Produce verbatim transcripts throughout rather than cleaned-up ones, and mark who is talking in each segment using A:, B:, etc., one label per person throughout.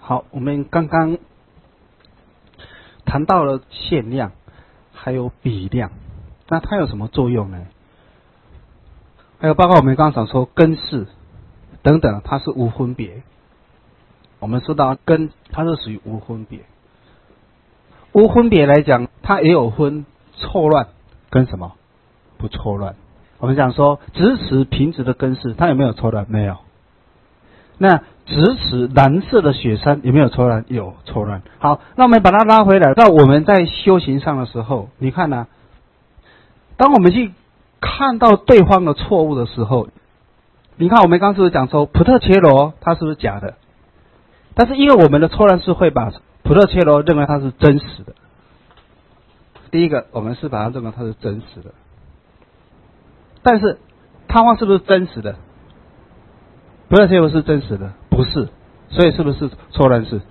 A: 好，我们刚刚谈到了限量，还有比量，那它有什么作用呢？还有包括我们刚刚说根式等等，它是无分别。我们说到根，它是属于无分别。无分别来讲，它也有分错乱跟什么不错乱。我们讲说直持平直的根式，它有没有错乱？没有。那直持蓝色的雪山有没有错乱？有错乱。好，那我们把它拉回来，到我们在修行上的时候，你看呢、啊？当我们去看到对方的错误的时候，你看我们刚刚是不是讲说普特切罗它是不是假的？但是因为我们的错乱是会把普特切罗认为它是真实的。第一个，我们是把它认为它是真实的，但是他方是不是真实的？普特切罗是真实的，不是，所以是不是错乱是？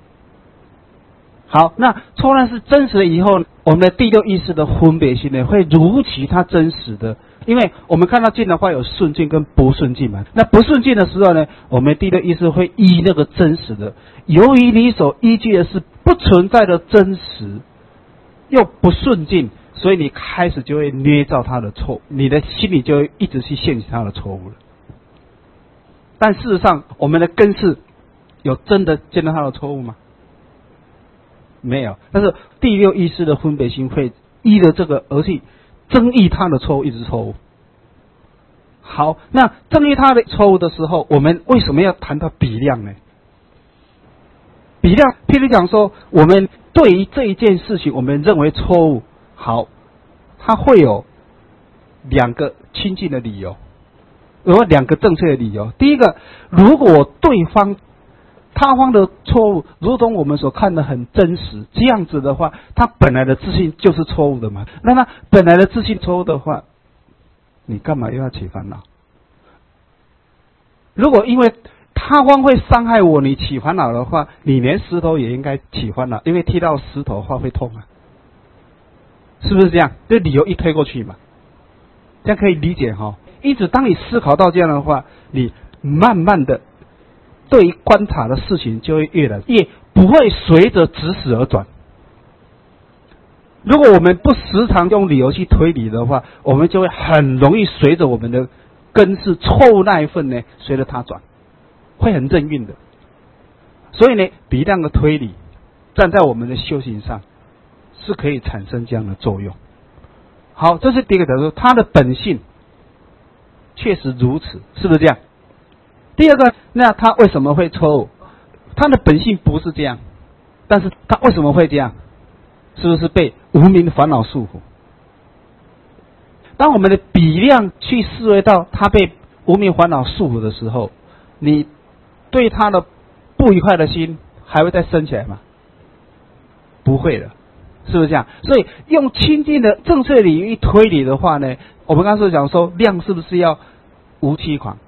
A: 好，那错乱是真实的以后，我们的第六意识的分别心呢，会如其它真实的。因为我们看到境的话有顺境跟不顺境嘛，那不顺境的时候呢，我们第六意识会依那个真实的。由于你所依据的是不存在的真实，又不顺境，所以你开始就会捏造他的错，你的心里就会一直去陷取他的错误了。但事实上，我们的根是有真的见到他的错误吗？没有。但是第六意识的分别心会依着这个而去争议他的错误，一直错误。好，那争议他的错误的时候，我们为什么要谈到比量呢？比量，譬如讲说，我们对于这一件事情，我们认为错误，好，它会有两个亲近的理由。有两个正确的理由。第一个，如果对方他方的错误如同我们所看的很真实，这样子的话，他本来的自信就是错误的嘛。那他本来的自信错误的话，你干嘛又要起烦恼？如果因为他方会伤害我，你起烦恼的话，你连石头也应该起烦恼，因为踢到石头的话会痛啊，是不是这样？这理由一推过去嘛，这样可以理解哈、哦。因此，当你思考到这样的话，你慢慢的对于观察的事情就会越来越不会随着直识而转。如果我们不时常用理由去推理的话，我们就会很容易随着我们的根是错误那一份呢，随着它转，会很正运的。所以呢，比量的推理站在我们的修行上是可以产生这样的作用。好，这是第一个角度，它的本性确实如此，是不是这样？第二个，那他为什么会错误？他的本性不是这样，但是他为什么会这样？是不是被无明的烦恼束缚？当我们的比量去思维到他被无明烦恼束缚的时候，你对他的不愉快的心还会再升起来吗？不会的，是不是这样？所以用清净的正确理一推理的话呢，我们刚才讲说量是不是要无欺狂？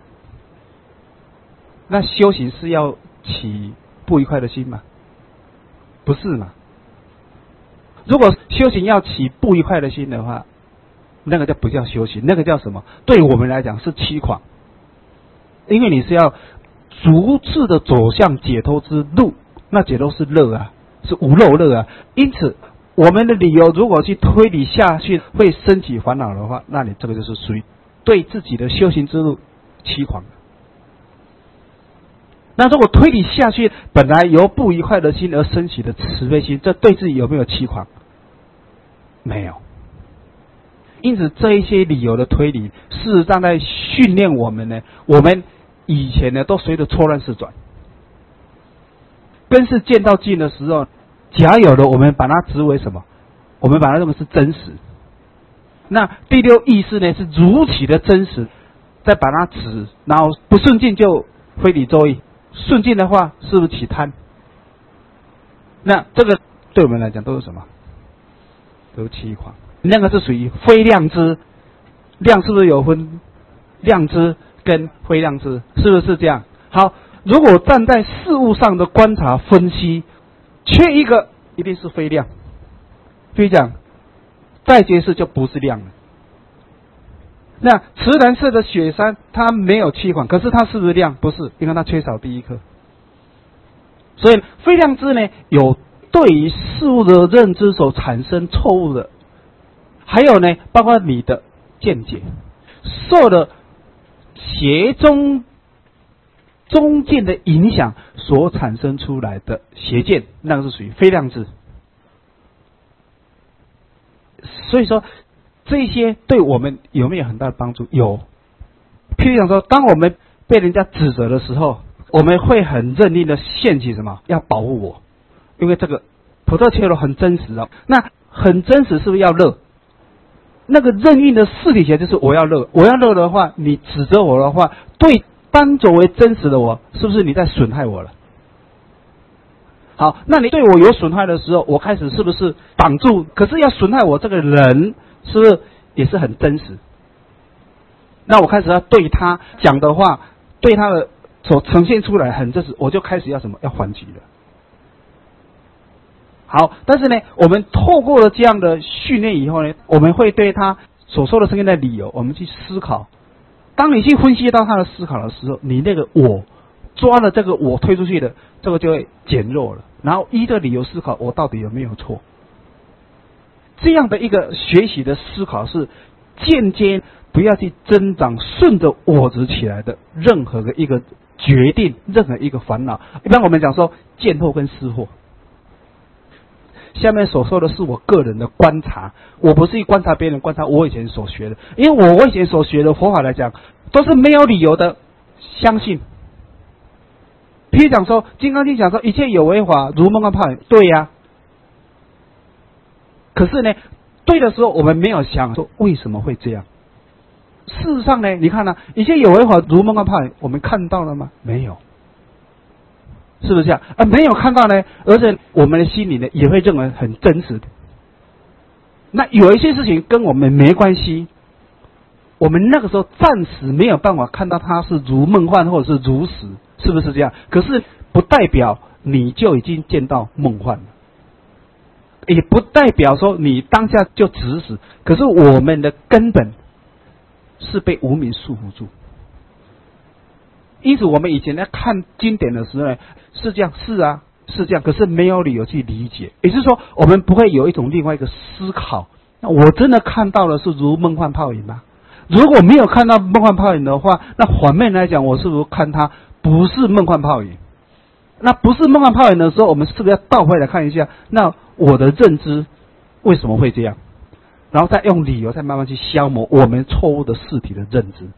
A: 那修行是要起不愉快的心吗？不是嘛？如果修行要起不愉快的心的话，那个叫不叫修行？那个叫什么？对我们来讲是欺狂，因为你是要逐次的走向解脱之路，那解脱是乐啊，是无漏乐啊。因此，我们的理由如果去推理下去会升起烦恼的话，那你这个就是属于对自己的修行之路欺狂。那如果推理下去，本来由不愉快的心而升起的慈悲心，这对自己有没有欺狂？没有。因此，这一些理由的推理，事实上在训练我们呢。我们以前呢，都随着错乱式转。根是见到境的时候，假有的我们把它执为什么？我们把它认为是真实。那第六意识呢，是如其的真实，再把它执，然后不顺境就非礼作意。顺境的话，是不是起贪？那这个对我们来讲都是什么？都是欺狂。那个是属于非量知，量是不是有分量知跟非量知？是不是这样？好，如果站在事物上的观察分析，缺一个一定是非量。所以讲，再结识就不是量了。那瓷蓝色的雪山，它没有欺狂，可是它是不是亮？不是，因为它缺少第一颗。 所以非良知呢，有对于事物的认知所产生错误的，还有呢，包括你的见解受了邪宗中见的影响所产生出来的邪见，那个是属于非良知。所以说，这些对我们有没有很大的帮助？有。譬如讲说，当我们被人家指责的时候，我们会很认定的陷起什么？要保护我，因为这个普特切罗很真实哦。那很真实，是不是要乐？那个任意的事体前就是我要乐，我要乐的话，你指责我的话，对当作为真实的我，是不是你在损害我了？好，那你对我有损害的时候，我开始是不是挡住？可是要损害我这个人，是不是也是很真实？那我开始要对他讲的话，对他的所呈现出来很真实，我就开始要什么？要还击了。好，但是呢，我们透过了这样的训练以后呢，我们会对他所说的声音的理由，我们去思考。当你去分析到他的思考的时候，你那个我抓了这个我推出去的，这个就会减弱了。然后依着理由思考，我到底有没有错？这样的一个学习的思考是间接不要去增长顺着我执起来的任何的一个决定，任何一个烦恼。一般我们讲说见惑跟思惑。下面所说的是我个人的观察，我不是去观察别人，观察我以前所学的，因为我以前所学的佛法来讲，都是没有理由的相信。譬如讲说，《金刚经》讲说一切有为法，如梦幻泡影，对呀、啊。可是呢，对的时候我们没有想说为什么会这样。事实上呢，你看呢、啊，一切有为法如梦幻泡影，我们看到了吗？没有。是不是这样？啊，没有看到呢，而且我们的心里呢也会认为很真实的。那有一些事情跟我们没关系，我们那个时候暂时没有办法看到它是如梦幻或者是如实，是不是这样？可是不代表你就已经见到梦幻了，也不代表说你当下就指使。可是我们的根本是被无明束缚住。因此我们以前在看经典的时候呢，是这样，是啊，是这样，可是没有理由去理解。也就是说，我们不会有一种另外一个思考，那我真的看到的是如梦幻泡影吗？如果没有看到梦幻泡影的话，那反面来讲，我是不是看它不是梦幻泡影？那不是梦幻泡影的时候，我们是不是要倒回来看一下，那我的认知为什么会这样？然后再用理由再慢慢去消磨我们错误的事体的认知。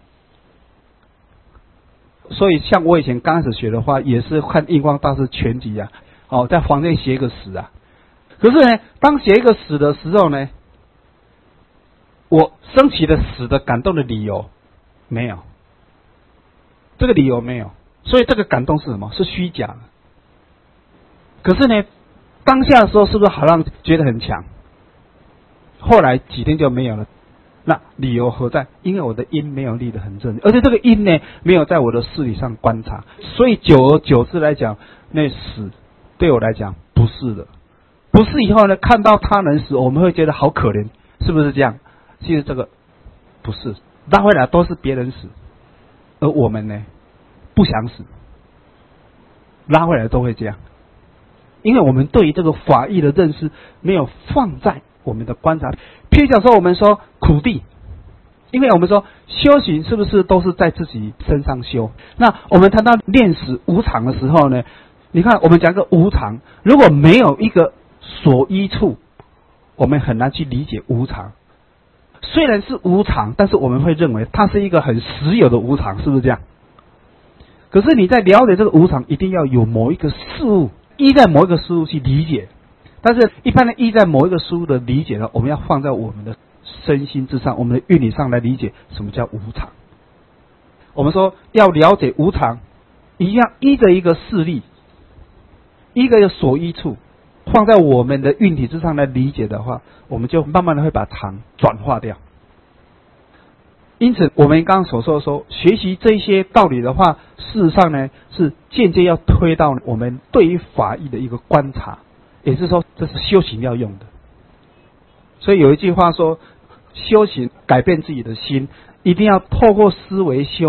A: 所以像我以前刚开始学的话，也是看印光大师全集啊，哦，在房间写一个死啊。可是呢，当写一个死的时候呢，我升起的死的感动的理由没有，这个理由没有，所以这个感动是什么？是虚假的。可是呢，当下的时候是不是好像觉得很强？后来几天就没有了。那理由何在？因为我的因没有立得很正，而且这个因呢没有在我的事理上观察，所以久而久之来讲，那死对我来讲不是的，不是以后呢看到他人死，我们会觉得好可怜，是不是这样？其实这个不是，拉回来都是别人死，而我们呢不想死，拉回来都会这样，因为我们对于这个法义的认识没有放在我们的观察。譬如讲说，我们说苦地，因为我们说修行是不是都是在自己身上修？那我们谈到念死无常的时候呢，你看我们讲个无常，如果没有一个所依处，我们很难去理解无常。虽然是无常，但是我们会认为它是一个很实有的无常，是不是这样？可是你在了解这个无常，一定要有某一个事物，依在某一个事物去理解。但是一般的依在某一个事物的理解呢，我们要放在我们的身心之上，我们的运理上来理解什么叫无常。我们说要了解无常，一样依着一个事例，一个所依处，放在我们的运体之上来理解的话，我们就慢慢的会把常转化掉。因此我们刚刚所说的说学习这些道理的话，事实上呢是间接要推到我们对于法义的一个观察，也就是说这是修行要用的。所以有一句话说，修行改变自己的心，一定要透过思维修，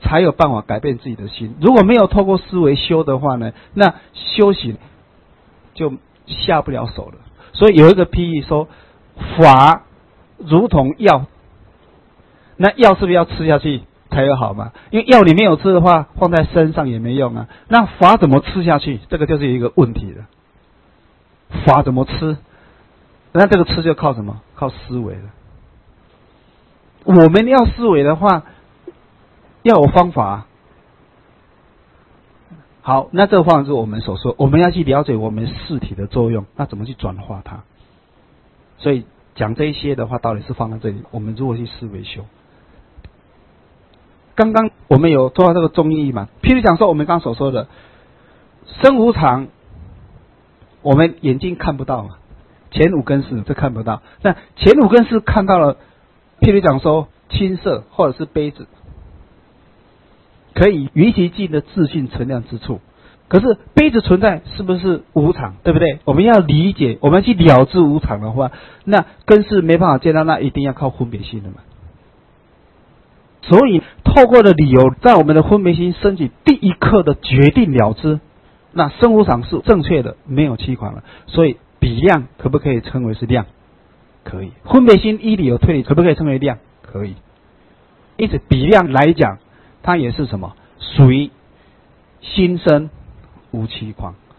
A: 才有办法改变自己的心。如果没有透过思维修的话呢，那修行就下不了手了。所以有一个譬喻说，法如同药，那药是不是要吃下去才有好嘛？因为药你没有吃的话，放在身上也没用啊。那法怎么吃下去？这个就是一个问题了。法怎么吃？那这个吃就靠什么？靠思维了。我们要思维的话，要有方法啊。好，那这个方法是我们所说，我们要去了解我们事体的作用，那怎么去转化它？所以讲这一些的话，道理是放在这里，我们如何去思维修？刚刚我们有做到这个中义嘛？譬如讲说，我们刚刚所说的身无常，我们眼睛看不到嘛，前五根识这看不到。那前五根识看到了，譬如讲说青色或者是杯子，可以于其尽的自信存量之处。可是杯子存在是不是无常，对不对？我们要理解，我们去了知无常的话，那根识没办法见到，那一定要靠分别心的嘛。所以透过的理由，在我们的分别心升起第一刻的决定了知，那身无常是正确的，没有欺狂了。所以比量可不可以称为是量？可以。分别心依理由推理可不可以称为量？可以。因此比量来讲，它也是什么？属于心生无欺狂。